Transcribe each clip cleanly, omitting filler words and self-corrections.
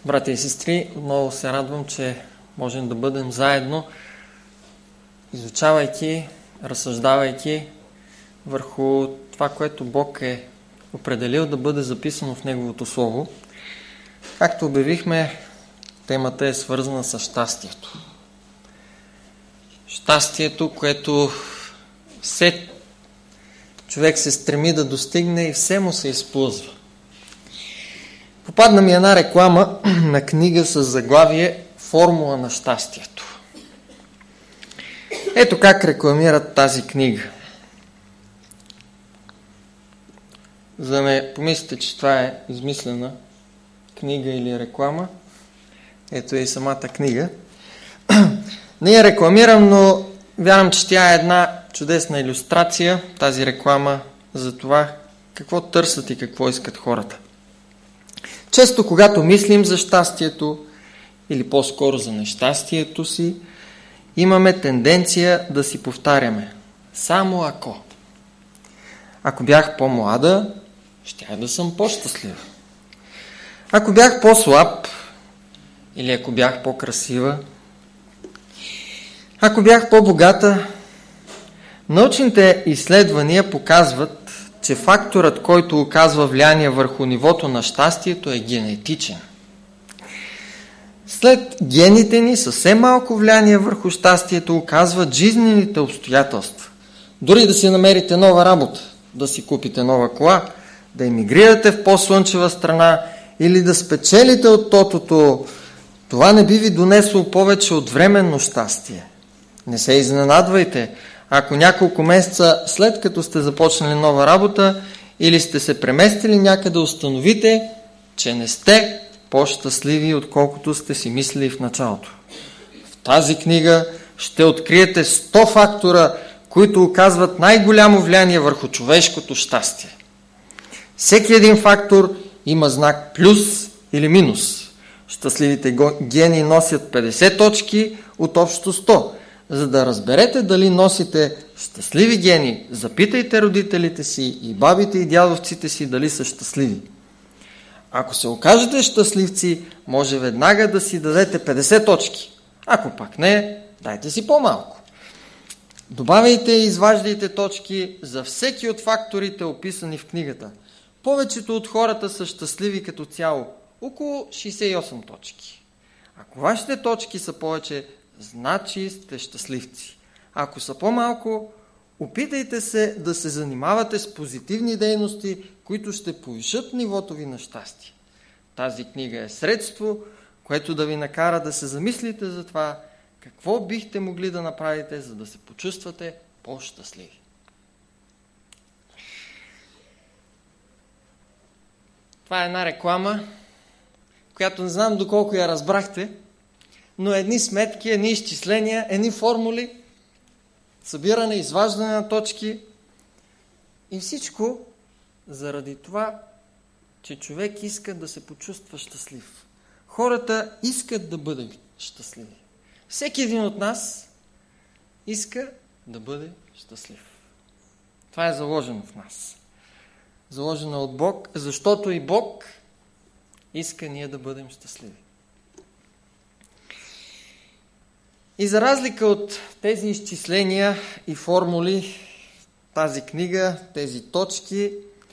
Братя и сестри, отново се радвам, че можем да бъдем заедно, изучавайки, разсъждавайки върху това, което Бог е определил да бъде записано в Неговото Слово. Както обявихме, темата е свързана с щастието. Щастието, което все човек се стреми да достигне и все му се изплъзва. Попадна ми една реклама на книга с заглавие "Формула на щастието". Ето как рекламират тази книга. За да не помислите, че това е измислена книга или реклама, ето е и самата книга. Не я рекламирам, но вярвам, че тя е една чудесна илюстрация, тази реклама, за това какво търсят и какво искат хората. Често, когато мислим за щастието, или по-скоро за нещастието си, имаме тенденция да си повтаряме: само ако. Ако бях по-млада, щях да съм по-щастлива. Ако бях по-слаб, или ако бях по-красива, ако бях по-богата. Научните изследвания показват, че факторът, който оказва влияние върху нивото на щастието, е генетичен. След гените ни съвсем малко влияние върху щастието оказват жизнените обстоятелства. Дори да си намерите нова работа, да си купите нова кола, да емигрирате в по-слънчева страна или да спечелите от тотото, това не би ви донесло повече от временно щастие. Не се изненадвайте, ако няколко месеца след като сте започнали нова работа или сте се преместили някъде, установите, че не сте по-щастливи, отколкото сте си мислили в началото. В тази книга ще откриете 100 фактора, които оказват най-голямо влияние върху човешкото щастие. Всеки един фактор има знак плюс или минус. Щастливите гени носят 50 точки от общо 100. За да разберете дали носите щастливи гени, запитайте родителите си и бабите и дядовците си дали са щастливи. Ако се окажете щастливци, може веднага да си дадете 50 точки. Ако пак не, дайте си по-малко. Добавяйте и изваждайте точки за всеки от факторите, описани в книгата. Повечето от хората са щастливи като цяло, около 68 точки. Ако вашите точки са повече, значи сте щастливци. Ако са по-малко, опитайте се да се занимавате с позитивни дейности, които ще повишат нивото ви на щастие. Тази книга е средство, което да ви накара да се замислите за това, какво бихте могли да направите, за да се почувствате по-щастливи. Това е една реклама, която не знам доколко я разбрахте, но едни сметки, едни изчисления, едни формули, събиране, изваждане на точки и всичко заради това, че човек иска да се почувства щастлив. Хората искат да бъдат щастливи. Всеки един от нас иска да бъде щастлив. Това е заложено в нас. Заложено е от Бог, защото и Бог иска ние да бъдем щастливи. И за разлика от тези изчисления и формули, тази книга, тези точки,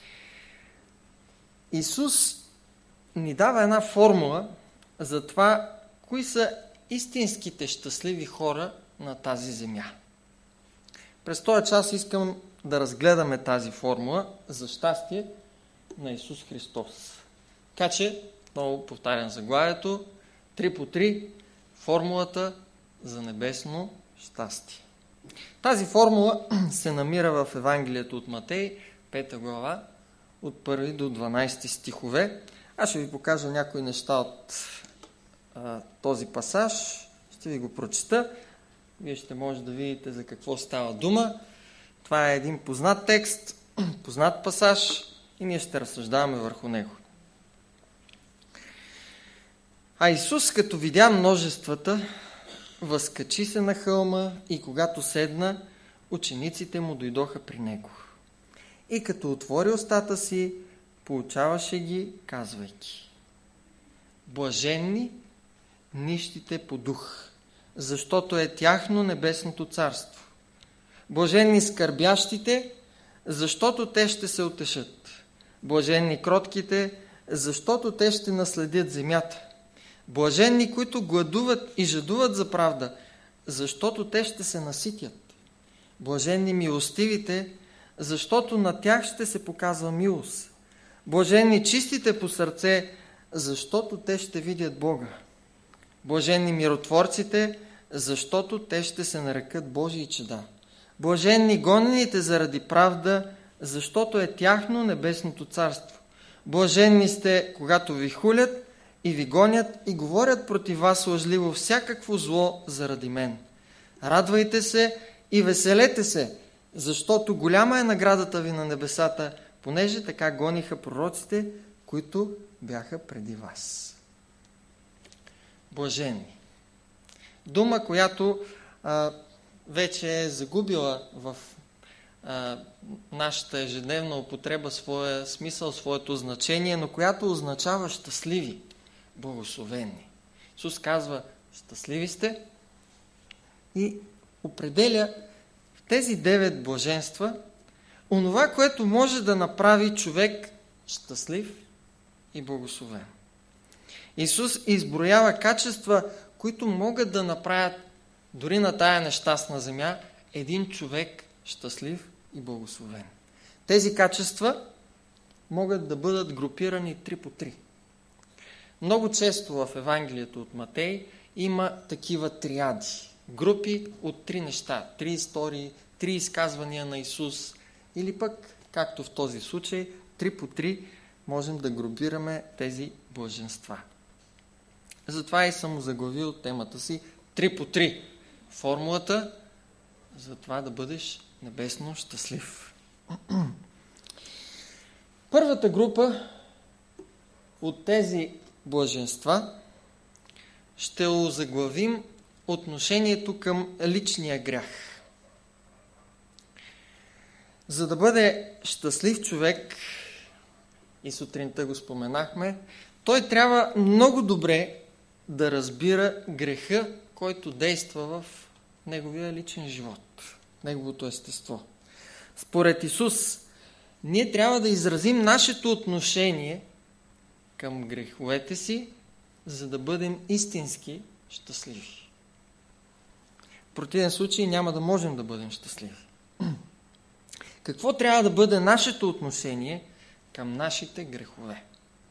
Исус ни дава една формула за това, кои са истинските щастливи хора на тази земя. През този час искам да разгледаме тази формула за щастие на Исус Христос. Така че, много повтарям заглавието, 3 по 3, формулата за небесно щастие. Тази формула се намира в Евангелието от Матей, 5 глава, от 1 до 12 стихове. Аз ще ви покажа някои неща от този пасаж. Ще ви го прочета. Вие ще може да видите за какво става дума. Това е един познат текст, познат пасаж и ние ще разсъждаваме върху него. А Исус, като видя множествата, възкачи се на хълма и когато седна, учениците му дойдоха при него. И като отвори устата си, поучаваше ги, казвайки: блаженни нищите по дух, защото е тяхно небесното царство. Блаженни скърбящите, защото те ще се утешат. Блаженни кротките, защото те ще наследят земята. Блаженни, които гладуват и жадуват за правда, защото те ще се наситят. Блаженни милостивите, защото на тях ще се показва милост. Блаженни чистите по сърце, защото те ще видят Бога. Блаженни миротворците, защото те ще се нарекат Божии чеда. Блаженни гонените заради правда, защото е тяхно небесното царство. Блаженни сте, когато ви хулят и ви гонят и говорят против вас лъжливо всякакво зло заради мен. Радвайте се и веселете се, защото голяма е наградата ви на небесата, понеже така гониха пророците, които бяха преди вас. Блаженни. Дума, която вече е загубила в нашата ежедневна употреба своя смисъл, своето значение, но която означава щастливи, благословени. Исус казва, щастливи сте и определя в тези 9 блаженства онова, което може да направи човек щастлив и благословен. Исус изброява качества, които могат да направят дори на тая нещастна земя един човек щастлив и благословен. Тези качества могат да бъдат групирани 3 по 3. Много често в Евангелието от Матей има такива триади, групи от 3 неща, 3 истории, 3 изказвания на Исус или пък, както в този случай, 3 по 3 можем да групираме тези блаженства. Затова и съм заглавил темата си 3 по 3. Формулата за това да бъдеш небесно щастлив. Първата група от тези блаженства ще озаглавим отношението към личния грях. За да бъде щастлив човек, и сутринта го споменахме, той трябва много добре да разбира греха, който действа в неговия личен живот, неговото естество. Според Исус, ние трябва да изразим нашето отношение към греховете си, за да бъдем истински щастливи. В противен случай няма да можем да бъдем щастливи. Какво трябва да бъде нашето отношение към нашите грехове?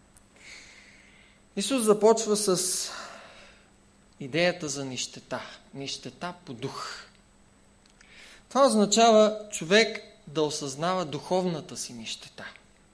Исус започва с идеята за нищета. Нищета по дух. Това означава човек да осъзнава духовната си нищета.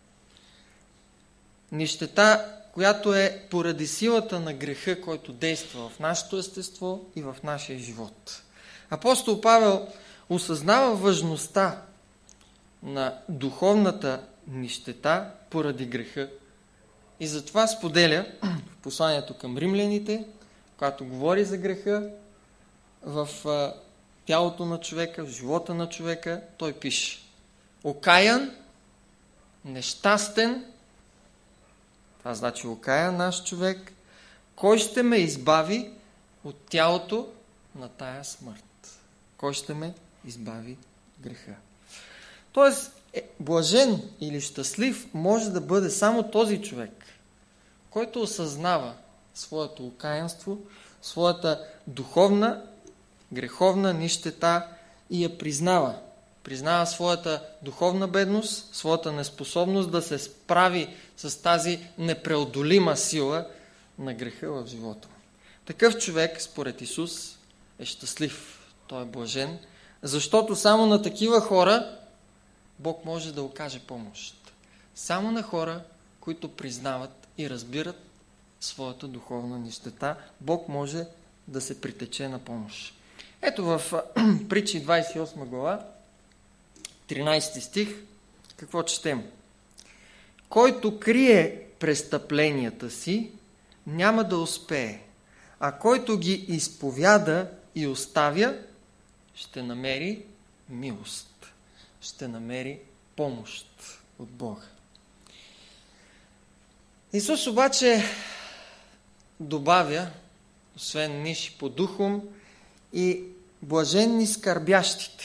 Нищета, която е поради силата на греха, който действа в нашето естество и в нашия живот. Апостол Павел осъзнава важността на духовната нищета поради греха и затова споделя в посланието към римляните, когато говори за греха в тялото на човека, в живота на човека, той пише: окаян, нещастен, това значи окаян наш човек, кой ще ме избави от тялото на тая смърт? Кой ще ме избави от греха? Тоест, блажен или щастлив може да бъде само този човек, който осъзнава своето окаянство, своята духовна, греховна нищета и я признава. Признава своята духовна бедност, своята неспособност да се справи с тази непреодолима сила на греха в живота му. Такъв човек, според Исус, е щастлив. Той е блажен, защото само на такива хора Бог може да окаже помощ. Само на хора, които признават и разбират своята духовна нищета, Бог може да се притече на помощ. Ето в Притчи 28 глава, 13 стих, какво четем? Който крие престъпленията си, няма да успее, а който ги изповяда и оставя, ще намери милост, ще намери помощ от Бога. Исус обаче добавя, освен ниши по духом, и блаженни скърбящите.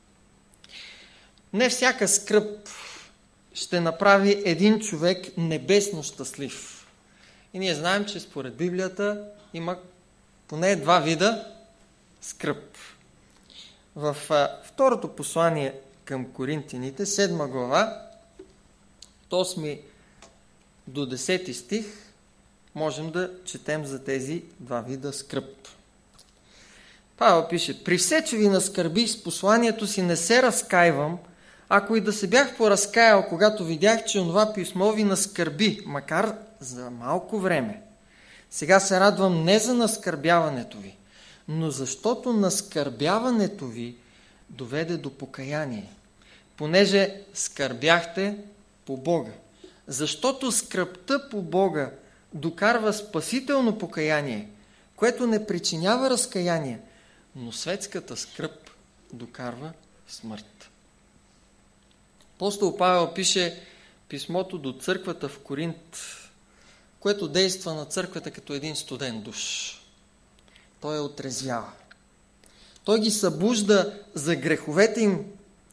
Не всяка скръб ще направи един човек небесно щастлив. И ние знаем, че според Библията има поне два вида скръб. В второто послание към Коринтяните, 7 глава, от 8 до 10 стих, можем да четем за тези два вида скръб. Павел пише: при все, че ви наскърбих с посланието си, не се разкайвам, ако и да се бях поразкаял, когато видях, че онова писмо ви наскърби, макар за малко време. Сега се радвам не за наскърбяването ви, но защото наскърбяването ви доведе до покаяние, понеже скърбяхте по Бога. Защото скръбта по Бога докарва спасително покаяние, което не причинява разкаяние, но светската скръб докарва смърт. Апостол Павел пише писмото до църквата в Коринт, което действа на църквата като един студен душ. Той я отрезвява. Той ги събужда за греховете им,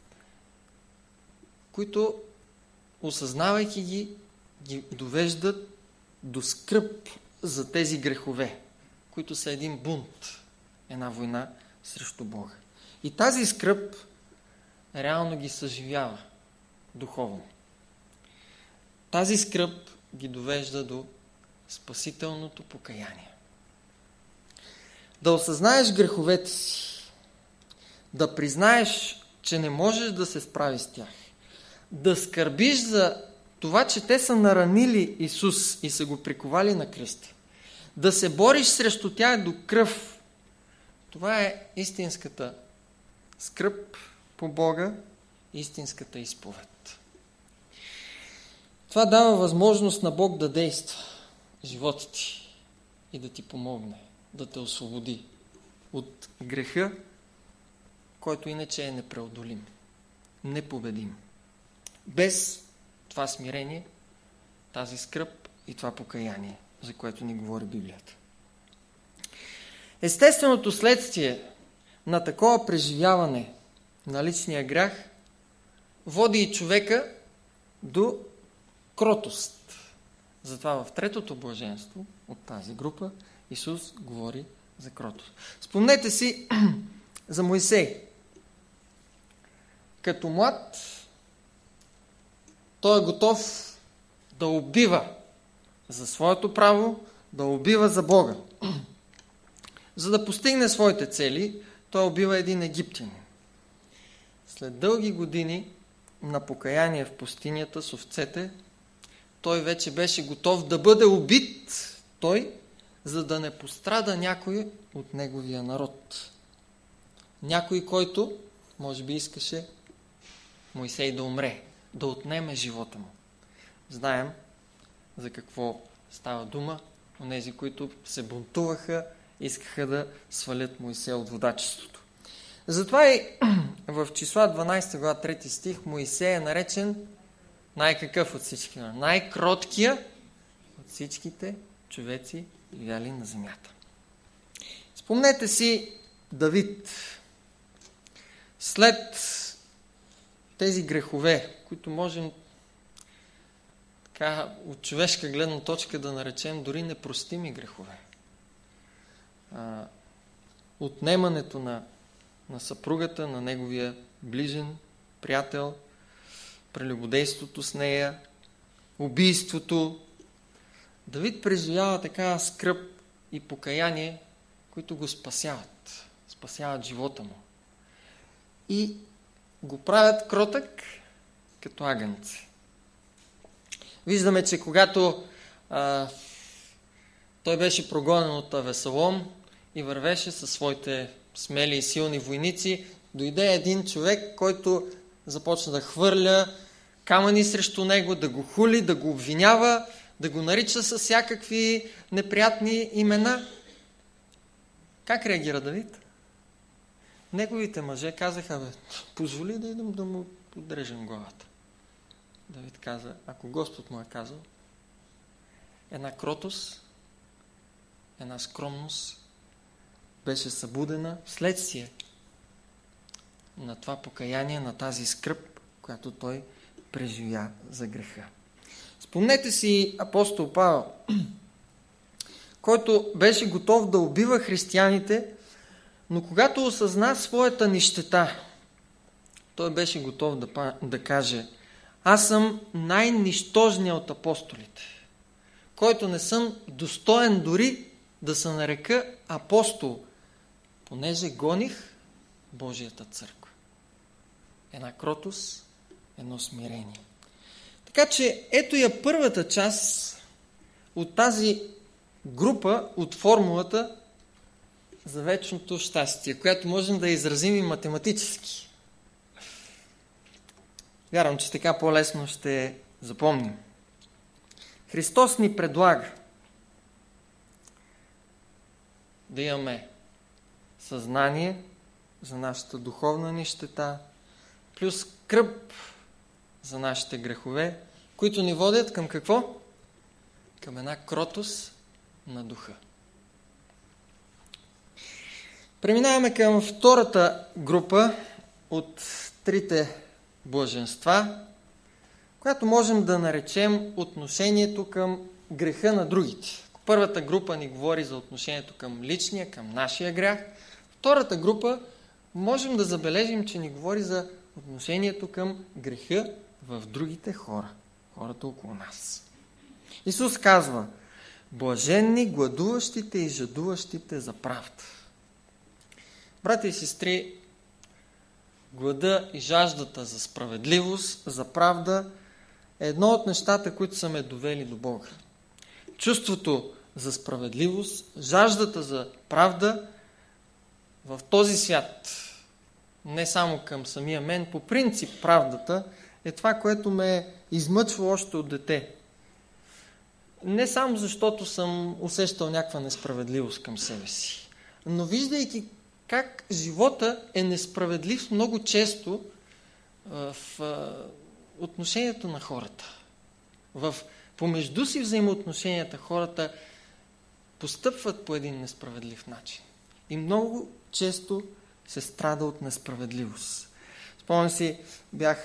които, осъзнавайки ги довеждат до скръб за тези грехове, които са един бунт, една война срещу Бога. И тази скръб реално ги съживява духовно. Тази скръб ги довежда до спасителното покаяние. Да осъзнаеш греховете си, да признаеш, че не можеш да се справиш с тях, да скърбиш за това, че те са наранили Исус и са го приковали на кръста, да се бориш срещу тях до кръв. Това е истинската скръб по Бога, истинската изповед. Това дава възможност на Бог да действа в живота ти и да ти помогне, да те освободи от греха, който иначе е непреодолим, непобедим. Без това смирение, тази скръб и това покаяние, за което ни говори Библията. Естественото следствие на такова преживяване на личния грях води и човека до кротост. Затова в третото блаженство от тази група Исус говори за кротост. Спомнете си за Моисей. Като млад, той е готов да убива за своето право, да убива за Бога. За да постигне своите цели, той убива един египтянин. След дълги години на покаяние в пустинята с овцете, той вече беше готов да бъде убит, за да не пострада някой от неговия народ. Някой, който, може би, искаше Моисей да умре, да отнеме живота му. Знаем за какво става дума. Онези, които се бунтуваха, искаха да свалят Моисей от водачеството. Затова и в числа 12 глава 3 стих Моисей е наречен най-какъв от всички? Най-кроткия от всичките човеци, живяли на земята. Спомнете си Давид. След тези грехове, които можем така от човешка гледна точка да наречем дори непростими грехове. Отнемането на съпругата, на неговия ближен приятел, прелюбодейството с нея, убийството. Давид преживява така скръб и покаяние, които го спасяват живота му. И го правят кротък като агънце. Виждаме, че когато той беше прогонен от Авесалом и вървеше със своите смели и силни войници, дойде един човек, който започна да хвърля камъни срещу него, да го хули, да го обвинява, да го нарича с всякакви неприятни имена. Как реагира Давид? Неговите мъже казаха: позволи да идем да му подрежем главата. Давид каза: ако Господ му е казал, една кротост една скромност беше събудена вследствие на това покаяние, на тази скръб, която той преживя за греха. Спомнете си апостол Павел, който беше готов да убива християните, но когато осъзна своята нищета, той беше готов да каже: аз съм най-нищожният от апостолите, който не съм достоен дори да се нарека апостол, понеже гоних Божията църква. Една кротост, едно смирение. Така че ето я първата част от тази група, от формулата за вечното щастие, която можем да изразим и математически. Вярвам, че така по-лесно ще запомним. Христос ни предлага да имаме съзнание за нашата духовна нищета, плюс скръб за нашите грехове, които ни водят към какво? Към една кротост на духа. Преминаваме към втората група от трите блаженства, която можем да наречем отношението към греха на другите. Първата група ни говори за отношението към личния, към нашия грях. Втората група можем да забележим, че ни говори за отношението към греха в другите хора, хората около нас. Исус казва: блаженни гладуващите и жадуващите за правда. Брати и сестри, глада и жаждата за справедливост, за правда е едно от нещата, които са ме довели до Бога. Чувството за справедливост, жаждата за правда в този свят, не само към самия мен, по принцип правдата е това, което ме измъчва още от дете. Не само защото съм усещал някаква несправедливост към себе си, но виждайки как живота е несправедлив много често в отношението на хората. Помежду си взаимоотношенията хората постъпват по един несправедлив начин. И много често се страда от несправедливост. Спомням си, бях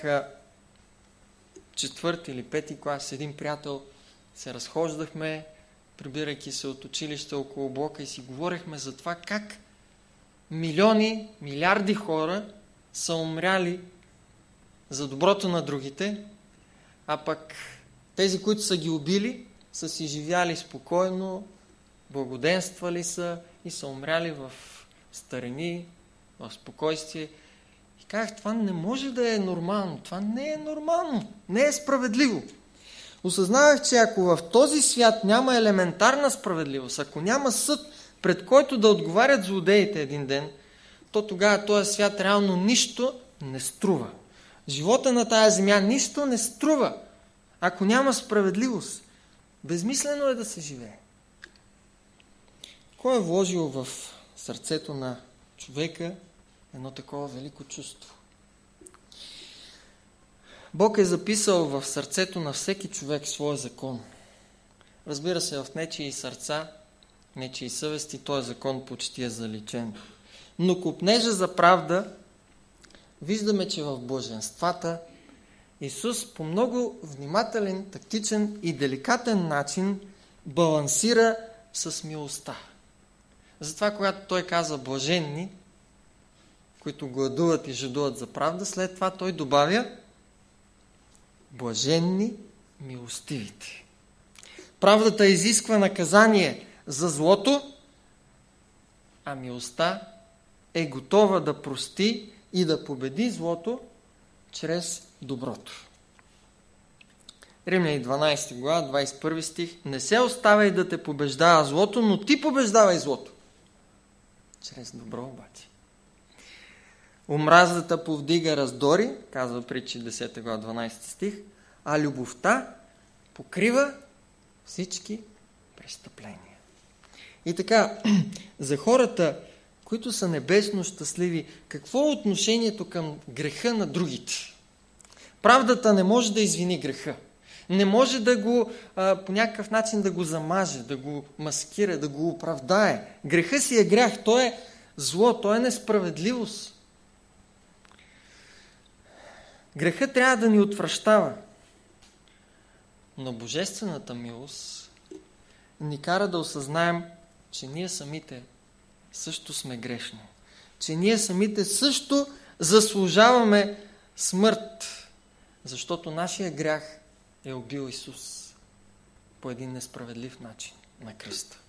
4 или 5 клас с един приятел, се разхождахме, прибирайки се от училище около блока и си говорихме за това как милиони, милиарди хора са умряли за доброто на другите, а пък тези, които са ги убили, са си живяли спокойно, благоденствали са и са умряли в старини, в спокойствие. И казах, това не може да е нормално. Това не е нормално. Не е справедливо. Осъзнавах, че ако в този свят няма елементарна справедливост, ако няма съд, пред който да отговарят злодеите един ден, то тогава този свят реално нищо не струва. Живота на тая земя нищо не струва, ако няма справедливост. Безмислено е да се живее. Кой е вложил в сърцето на човека едно такова велико чувство? Бог е записал в сърцето на всеки човек своя закон. Разбира се, в нечии сърца, нечии съвести, този закон почти е заличен. Но копнежа за правда, виждаме, че в блаженствата Исус по много внимателен, тактичен и деликатен начин балансира с милостта. Затова, когато той каза блаженни, които гладуват и жадуват за правда, след това той добавя блаженни милостивите. Правдата изисква наказание за злото, а милостта е готова да прости и да победи злото чрез доброто. Римляни 12 глава, 21 стих: не се оставяй да те побеждава злото, но ти побеждавай злото. Чрез добро обаче. Омразата повдига раздори, казва Притчи 10 глава, 12 стих, а любовта покрива всички престъпления. И така, за хората, които са небесно щастливи, какво е отношението към греха на другите? Правдата не може да извини греха. Не може да го по някакъв начин да го замаже, да го маскира, да го оправдае. Грехът си е грях, той е зло, той е несправедливост. Грехът трябва да ни отвращава. Но божествената милост ни кара да осъзнаем, че ние самите също сме грешни. Че ние самите също заслужаваме смърт. Защото нашия грях е убил Исус по един несправедлив начин на кръста.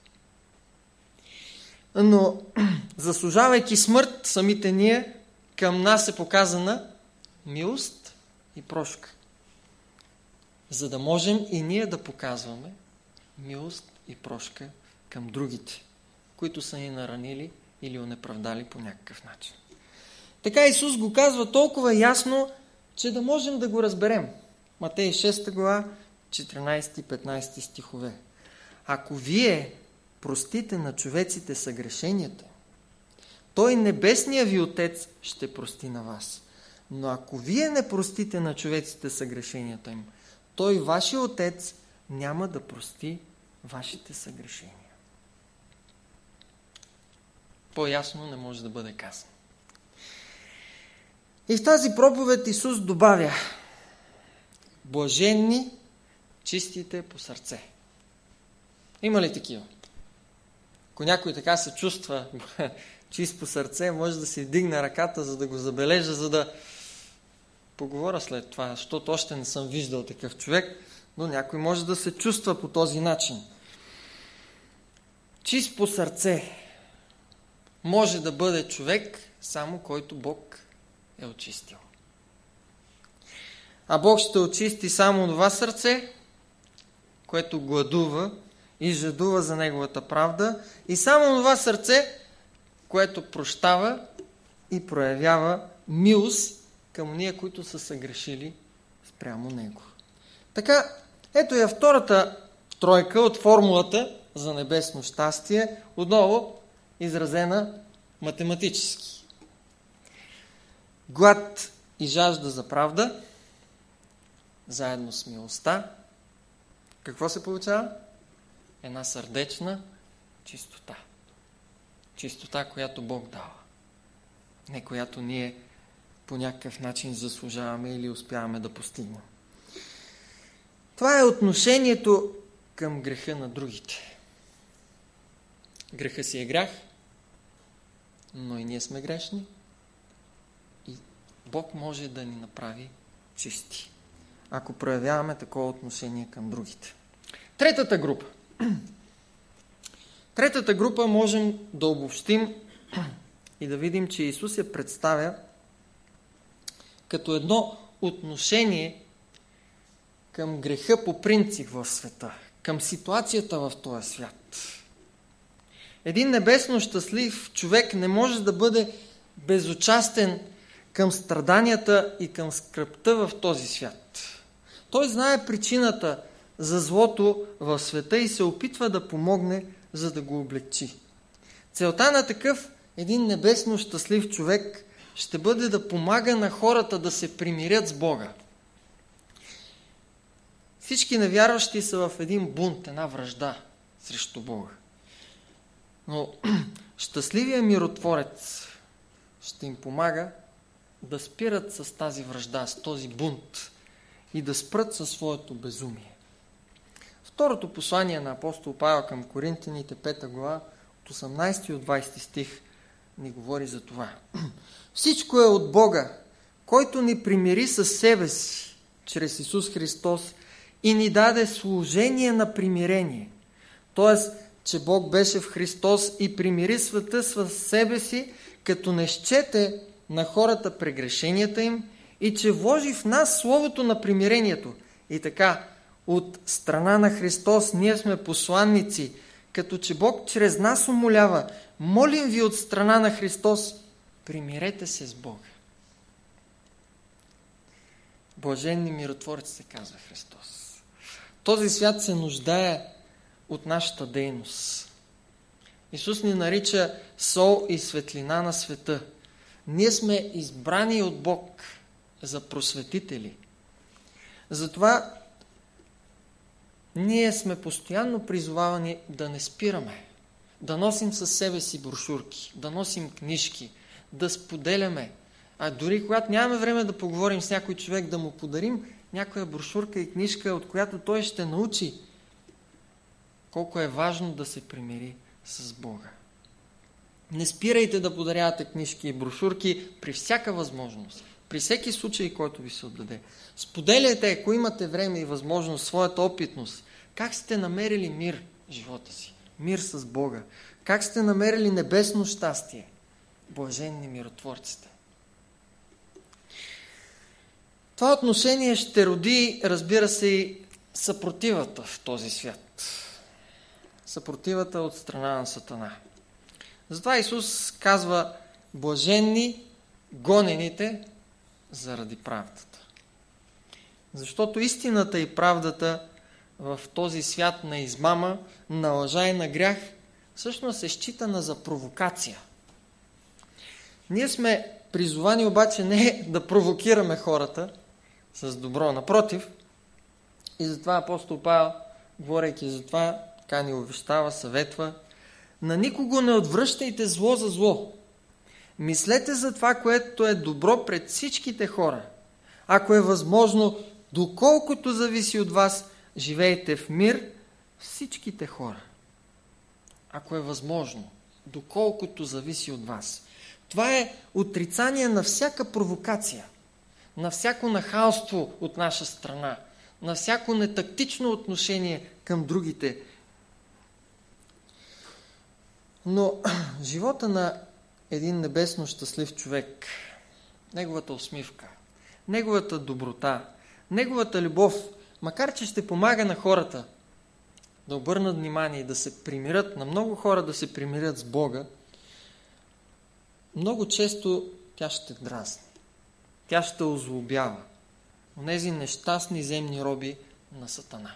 Но заслужавайки смърт, самите ние, към нас е показана милост и прошка. За да можем и ние да показваме милост и прошка към другите, които са ни наранили или онеправдали по някакъв начин. Така Исус го казва толкова ясно, че да можем да го разберем. Матей 6 глава, 14 и 15 стихове. Ако вие простите на човеците съгрешенията, той небесния ви Отец ще прости на вас. Но ако вие не простите на човеците съгрешенията им, той, вашия Отец, няма да прости вашите съгрешения. По-ясно не може да бъде казано. И в тази проповед Исус добавя: блаженни, чистите по сърце. Има ли такива? Ако някой така се чувства чист по сърце, може да си вдигне ръката, за да го забележа, за да поговоря след това, защото още не съм виждал такъв човек, но някой може да се чувства по този начин. Чист по сърце може да бъде човек, само който Бог е очистил. А Бог ще очисти само това сърце, което гладува и жадува за Неговата правда, и само това сърце, което прощава и проявява милост към уния, които са съгрешили спрямо Него. Така, ето я втората тройка от формулата за небесно щастие, отново изразена математически. Глад и жажда за правда, заедно с милостта. Какво се получава? Една сърдечна чистота. Чистота, която Бог дава. Не която ние по някакъв начин заслужаваме или успяваме да постигнем. Това е отношението към греха на другите. Греха си е грях, но и ние сме грешни. И Бог може да ни направи чисти, ако проявяваме такова отношение към другите. Третата група. Третата група можем да обобщим и да видим, че Исус я представя като едно отношение към греха по принцип в света, към ситуацията в този свят. Един небесно щастлив човек не може да бъде безучастен към страданията и към скръбта в този свят. Той знае причината за злото в света и се опитва да помогне, за да го облегчи. Целта на такъв един небесно щастлив човек ще бъде да помага на хората да се примирят с Бога. Всички невярващи са в един бунт, една вражда срещу Бога. Но щастливия миротворец ще им помага да спират с тази вражда, с този бунт и да спрат със своето безумие. Второто послание на апостол Павел към Коринтяните, 5 глава, от 18 и от 20 стих, ни говори за това. Всичко е от Бога, който ни примири със себе си, чрез Исус Христос, и ни даде служение на примирение. Тоест, че Бог беше в Христос и примири света със себе си, като не счете на хората прегрешенията им, и че вложи в нас словото на примирението. И така, от страна на Христос ние сме посланници, като че Бог чрез нас умолява: молим ви от страна на Христос, примирете се с Бога. Блаженни миротворец се казва Христос. Този свят се нуждае от нашата дейност. Исус ни нарича сол и светлина на света. Ние сме избрани от Бог за просветители. Затова ние сме постоянно призовавани да не спираме, да носим със себе си брошурки, да носим книжки, да споделяме. А дори когато нямаме време да поговорим с някой човек, да му подарим някоя брошурка и книжка, от която той ще научи колко е важно да се примири с Бога. Не спирайте да подарявате книжки и брошурки при всяка възможност, при всеки случай, който ви се отдаде. Споделяйте, ако имате време и възможност, своята опитност. Как сте намерили мир в живота си? Мир с Бога. Как сте намерили небесно щастие? Блаженни миротворците. Това отношение ще роди, разбира се, и съпротивата в този свят. Съпротивата от страна на Сатана. Затова Исус казва: блаженни гонените заради правдата. Защото истината и правдата в този свят на измама, на лъжа и на грях, всъщност е считана за провокация. Ние сме призовани обаче не да провокираме хората с добро, напротив. И затова апостол Павел, говорейки за това, така ни увещава, съветва: на никого не отвръщайте зло за зло. Мислете за това, което е добро пред всичките хора. Ако е възможно, доколкото зависи от вас, живейте в мир всичките хора. Ако е възможно, доколкото зависи от вас. Това е отрицание на всяка провокация, на всяко нахалство от наша страна, на всяко нетактично отношение към другите. Но живота на един небесно щастлив човек, неговата усмивка, неговата доброта, неговата любов, макар че ще помага на хората да обърнат внимание и да се примирят, на много хора да се примирят с Бога, много често тя ще дразни. Тя ще озлобява онези нещастни земни роби на Сатана.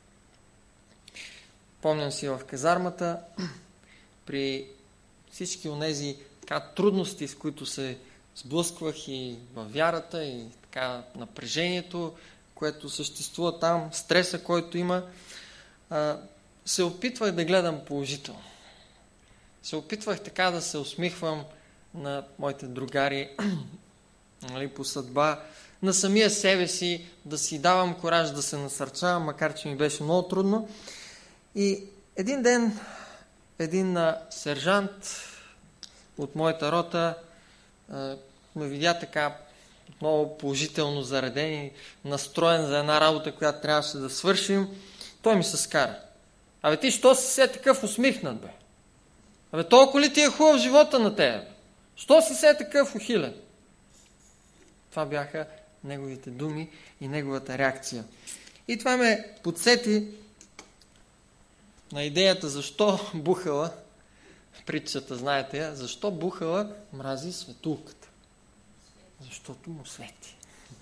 Помням си в казармата, при всички онези трудности, с които се сблъсквах и във вярата, и така напрежението, което съществува там, стреса, който има, се опитвах да гледам положително. Се опитвах така да се усмихвам на моите другари, по съдба, на самия себе си, да си давам кораж да се насърчавам, макар че ми беше много трудно. И един ден един сержант от моята рота ме видя така много положително зареден и настроен за една работа, която трябваше да свършим. Той ми се скара: абе ти, що си се такъв усмихнат, бе? Абе толкова ли ти е хубав живота на тебе? Що си се такъв ухилен? Това бяха неговите думи и неговата реакция. И това ме подсети на идеята защо Бухала, притчата знаете я, защо Бухала мрази светулката. Защото му свети.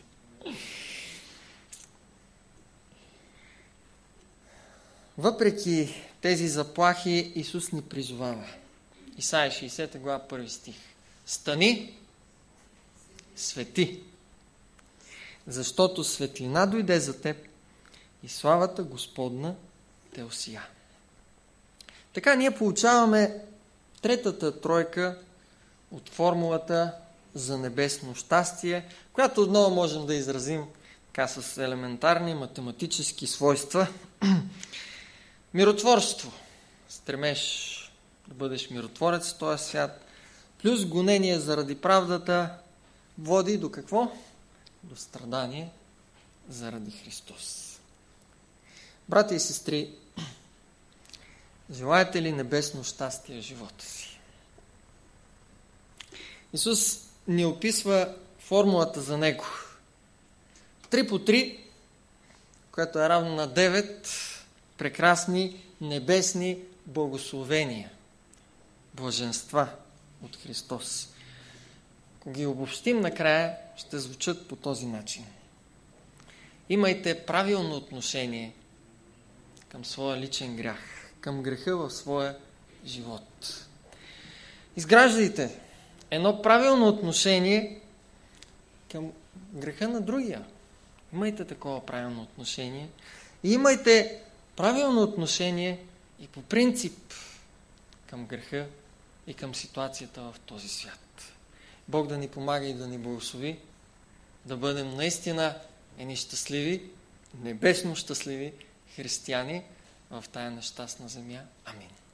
Въпреки тези заплахи, Исус ни призовава. Исаия 60 глава 1 стих. Стани, свети, защото светлина дойде за теб и славата Господна те осия. Така ние получаваме третата тройка от формулата за небесно щастие, която отново можем да изразим така с елементарни математически свойства. Миротворство. Стремеш да бъдеш миротворец в този свят, плюс гонение заради правдата води до какво? До страдание заради Христос. Брати и сестри, желаете ли небесно щастие в живота си? Исус ни описва формулата за него. 3 по 3, което е равно на 9 прекрасни небесни благословения, блаженства от Христос. Ако ги обобщим накрая, ще звучат по този начин. Имайте правилно отношение към своя личен грях, към греха в своя живот. Изграждайте едно правилно отношение към греха на другия. Имайте такова правилно отношение. И имайте правилно отношение и по принцип към греха и към ситуацията в този свят. Бог да ни помага и да ни благослови, да бъдем наистина едни щастливи, небесно щастливи християни в тая нещастна земя. Амин.